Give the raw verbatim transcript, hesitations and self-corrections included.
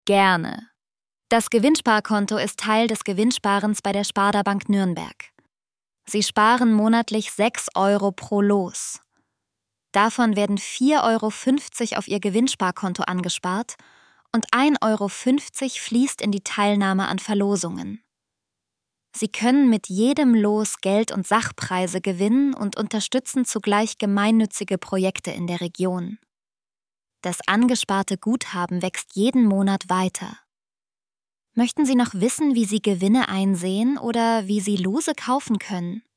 Gerne. Das Gewinnsparkonto ist Teil des Gewinnsparens bei der Sparda Bank Nürnberg. Sie sparen monatlich sechs Euro pro Los. Davon werden vier Euro fünfzig auf Ihr Gewinnsparkonto angespart und ein Euro fünfzig fließt in die Teilnahme an Verlosungen. Sie können mit jedem Los Geld- und Sachpreise gewinnen und unterstützen zugleich gemeinnützige Projekte in der Region. Das angesparte Guthaben wächst jeden Monat weiter. Möchten Sie noch wissen, wie Sie Gewinne einsehen oder wie Sie Lose kaufen können?